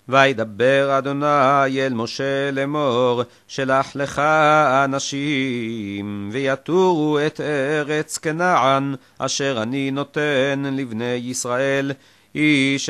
וידבר אדוני אל משה לאמור, שלח לך אנשים, ויתורו את ארץ כנען, אשר אני נותן לבני ישראל, איש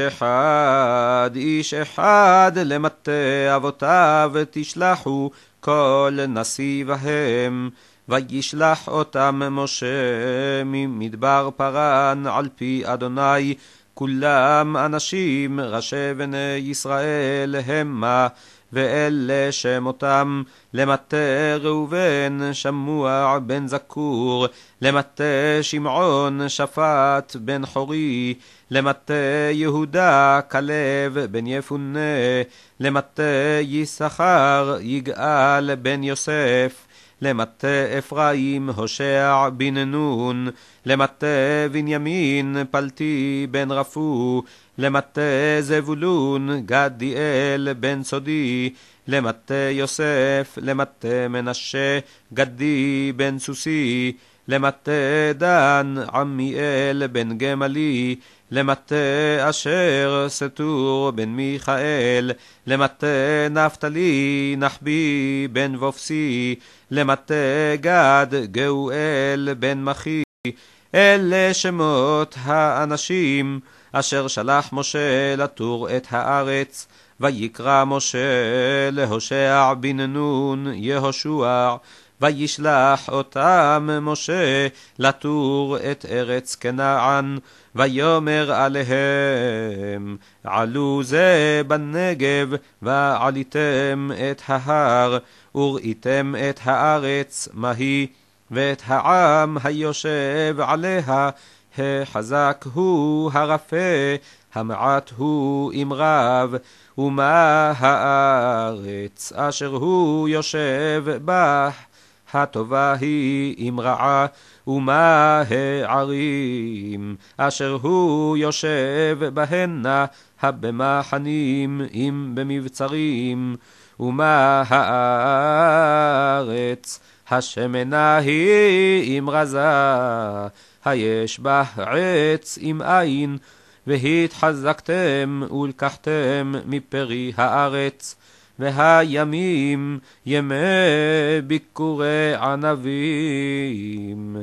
אחד למטה אבותיו תשלחו כל נשיא בהם. וישלח אותם משה ממדבר פרן על פי אדוני, כולם אנשים ראשי בני ישראל המה, ואלה שמותם: למטה ראובן שמוע בן זכור, למטה שמעון שפט בן חורי, למטה יהודה כלב בן יפונה, למטה יששכר יגאל בן יוסף, למטה אפרים הושע בן נון, למטה בנימין פלטי בן רפו, למטה זבולון גדיאל בן סודי, למטה יוסף, למטה מנשה גדי בן סוסי, למטה דן עמיאל בן גמלי, למטה אשר סטור בן מיכאל, למטה נפתלי נחבי בן וופסי, למטה גד גאואל בן מחי. אלה שמות האנשים אשר שלח משה לתור את הארץ. ויקרא משה להושע בן נון יהושע, וישלח אותם משה לתור את ארץ כנען, ויאמר עליהם: עלו זה בנגב, ועליתם את ההר, וראיתם את הארץ מהי, ואת העם היושב עליה, החזק הוא הרפה, המעט הוא עם רב. ומה הארץ אשר הוא יושב בה, הטובה היא עם רעה. ומה הערים אשר הוא יושב בהנה, הבמחנים אם במבצרים. ומה הארץ השמנה היא עם רזה, היש בה עץ עם עין. והתחזקתם ולקחתם מפרי הארץ, והימים ימי ביקורי ענבים.